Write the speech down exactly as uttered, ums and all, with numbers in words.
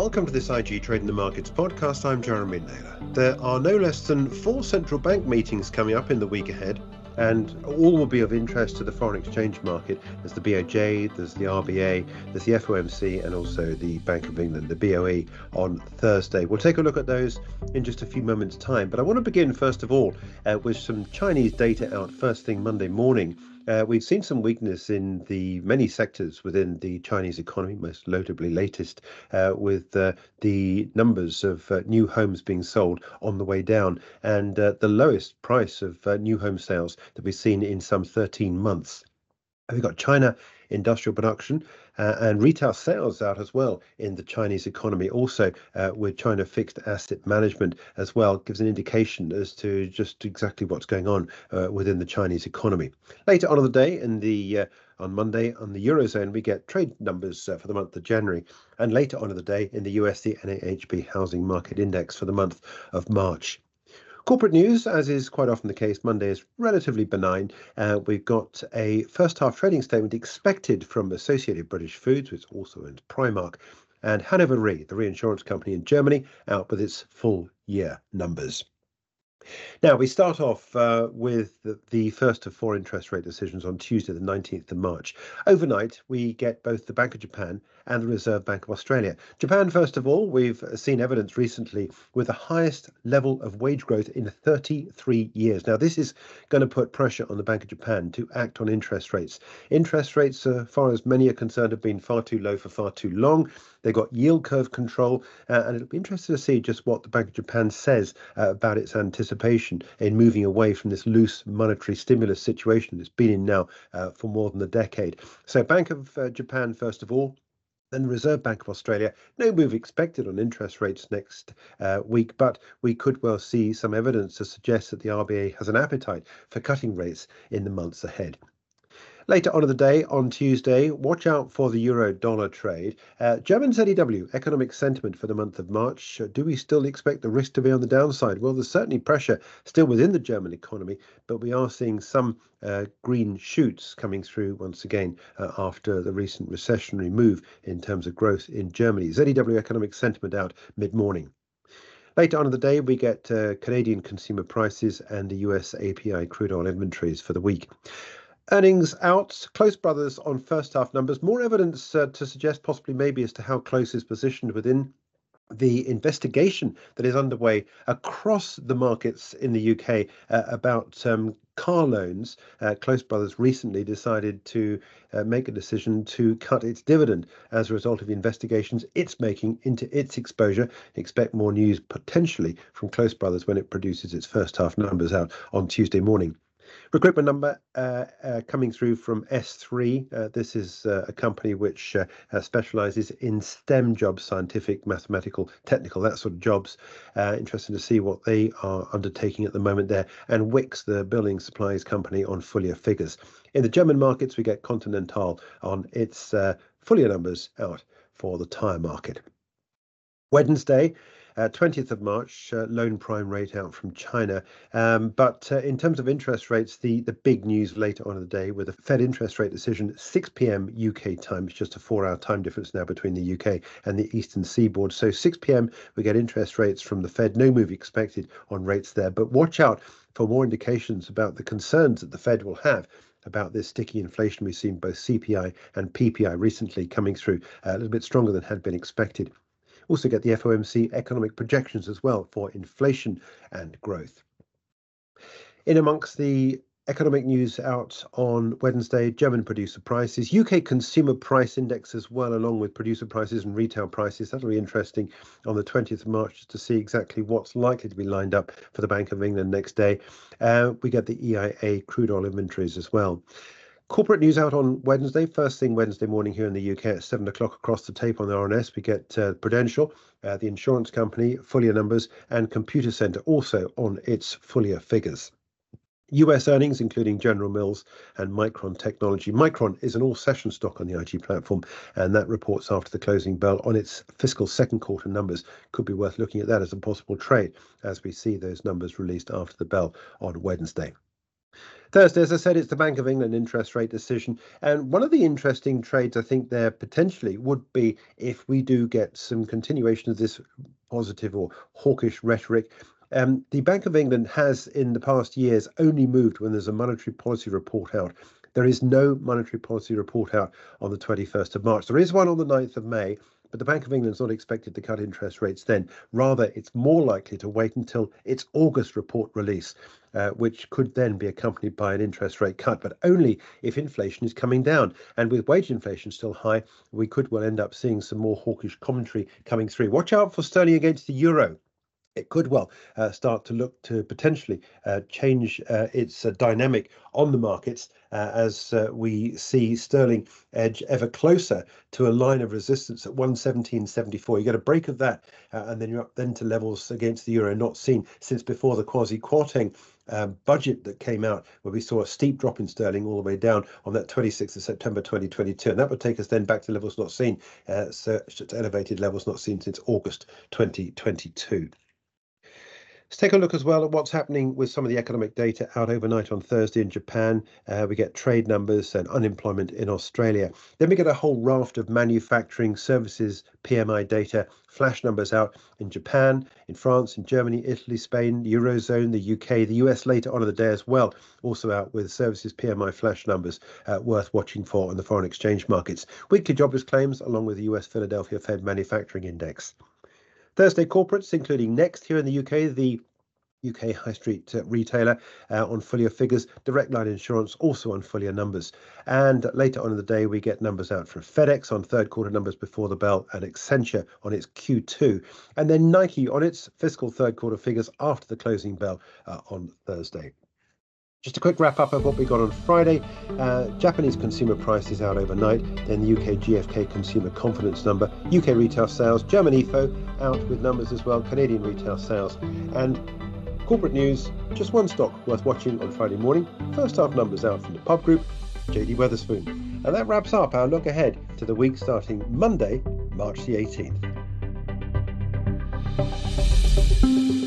Welcome to this I G Trading the Markets podcast. I'm Jeremy Naylor. There are no less than four central bank meetings coming up in the week ahead, and all will be of interest to the foreign exchange market. There's the B O J, there's the R B A, there's the F O M C, and also the Bank of England, the B O E, on Thursday. We'll take a look at those in just a few moments' time. But I want to begin, first of all, uh, with some Chinese data out first thing Monday morning. Uh, we've seen some weakness in the many sectors within the Chinese economy, most notably latest uh, with uh, the numbers of uh, new homes being sold on the way down, and uh, the lowest price of uh, new home sales that we've seen in some thirteen months. We've got China industrial production uh, and retail sales out as well in the Chinese economy. Also, uh, with China fixed asset management as well, gives an indication as to just exactly what's going on uh, within the Chinese economy. Later on in the day, in the uh, on Monday, on the Eurozone, we get trade numbers uh, for the month of January. And later on in the day, in the U S, the N A H B Housing Market Index for the month of March. Corporate news, as is quite often the case, Monday is relatively benign. Uh, we've got a first half trading statement expected from Associated British Foods, which also owns Primark, and Hannover Re, the reinsurance company in Germany, out with its full year numbers. Now, we start off uh, with the, the first of four interest rate decisions on Tuesday, the nineteenth of March. Overnight, we get both the Bank of Japan and the Reserve Bank of Australia. Japan, first of all, we've seen evidence recently with the highest level of wage growth in thirty-three years. Now, this is going to put pressure on the Bank of Japan to act on interest rates. Interest rates, as far as many are concerned, have been far too low for far too long. They've got yield curve control, uh, and it'll be interesting to see just what the Bank of Japan says uh, about its anticipation in moving away from this loose monetary stimulus situation it's been in now uh, for more than a decade. So Bank of uh, Japan, first of all. Then the Reserve Bank of Australia, no move expected on interest rates next uh, week, but we could well see some evidence to suggest that the R B A has an appetite for cutting rates in the months ahead. Later on in the day, on Tuesday, watch out for the euro-dollar trade. Uh, German Z E W, economic sentiment for the month of March. Uh, do we still expect the risk to be on the downside? Well, there's certainly pressure still within the German economy, but we are seeing some uh, green shoots coming through once again uh, after the recent recessionary move in terms of growth in Germany. Z E W economic sentiment out mid-morning. Later on in the day, we get uh, Canadian consumer prices and the U S A P I crude oil inventories for the week. Earnings out, Close Brothers on first half numbers. More evidence uh, to suggest possibly maybe as to how Close is positioned within the investigation that is underway across the markets in the U K uh, about um, car loans. Uh, Close Brothers recently decided to uh, make a decision to cut its dividend as a result of the investigations it's making into its exposure. Expect more news potentially from Close Brothers when it produces its first half numbers out on Tuesday morning. Recruitment number uh, uh, coming through from S three. Uh, this is uh, a company which uh, uh, specialises in STEM jobs, scientific, mathematical, technical, that sort of jobs. Uh, interesting to see what they are undertaking at the moment there. And Wix, the building supplies company, on full year figures. In the German markets, we get Continental on its uh, full year numbers out for the tyre market. Wednesday, uh, twentieth of March, uh, loan prime rate out from China. Um, but uh, in terms of interest rates, the, the big news later on in the day with the Fed interest rate decision, six p.m. U K time. It's just a four-hour time difference now between the U K and the Eastern Seaboard. So six p.m. we get interest rates from the Fed. No move expected on rates there. But watch out for more indications about the concerns that the Fed will have about this sticky inflation. We've seen both C P I and P P I recently coming through uh, a little bit stronger than had been expected. Also get the F O M C economic projections as well for inflation and growth. In amongst the economic news out on Wednesday, German producer prices, U K consumer price index as well, along with producer prices and retail prices. That'll be interesting on the twentieth of March to see exactly what's likely to be lined up for the Bank of England next day. Uh, we get the E I A crude oil inventories as well. Corporate news out on Wednesday, first thing Wednesday morning here in the U K at seven o'clock across the tape on the R N S. We get uh, Prudential, uh, the insurance company, full year numbers, and Computer Centre also on its full year figures. U S earnings, including General Mills and Micron Technology. Micron is an all-session stock on the I G platform, and that reports after the closing bell on its fiscal second quarter numbers. Could be worth looking at that as a possible trade as we see those numbers released after the bell on Wednesday. Thursday, as I said, it's the Bank of England interest rate decision. And one of the interesting trades, I think, there potentially would be if we do get some continuation of this positive or hawkish rhetoric. Um, the Bank of England has, in the past years, only moved when there's a monetary policy report out. There is no monetary policy report out on the twenty-first of March. There is one on the ninth of May. But the Bank of England is not expected to cut interest rates then. Rather, it's more likely to wait until its August report release, uh, which could then be accompanied by an interest rate cut, but only if inflation is coming down. And with wage inflation still high, we could well end up seeing some more hawkish commentary coming through. Watch out for sterling against the euro. It could well uh, start to look to potentially uh, change uh, its uh, dynamic on the markets uh, as uh, we see sterling edge ever closer to a line of resistance at one seventeen seventy-four. You get a break of that, uh, and then you're up then to levels against the euro not seen since before the Quasi-Kwarteng Um, budget that came out, where we saw a steep drop in sterling all the way down on that twenty-sixth of September twenty twenty-two, and that would take us then back to levels not seen, uh, so to elevated levels not seen since August twenty twenty-two. Let's take a look as well at what's happening with some of the economic data out overnight on Thursday in Japan. Uh, we get trade numbers and unemployment in Australia. Then we get a whole raft of manufacturing services P M I data, flash numbers out in Japan, in France, in Germany, Italy, Spain, the Eurozone, the U K, the U S later on in the day as well, also out with services P M I flash numbers uh, worth watching for on the foreign exchange markets. Weekly jobless claims along with the U S Philadelphia Fed Manufacturing Index. Thursday corporates, including Next here in the U K, the U K high street uh, retailer, uh, on full year figures. Direct Line Insurance also on full year numbers. And later on in the day, we get numbers out from FedEx on third quarter numbers before the bell, and Accenture on its Q two. And then Nike on its fiscal third quarter figures after the closing bell uh, on Thursday. Just a quick wrap up of what we got on Friday. Uh, Japanese consumer prices out overnight, then the U K G F K consumer confidence number, U K retail sales, German I F O out with numbers as well, Canadian retail sales, and corporate news. Just one stock worth watching on Friday morning. First half numbers out from the pub group, J D Wetherspoon. And that wraps up our look ahead to the week starting Monday, March the eighteenth.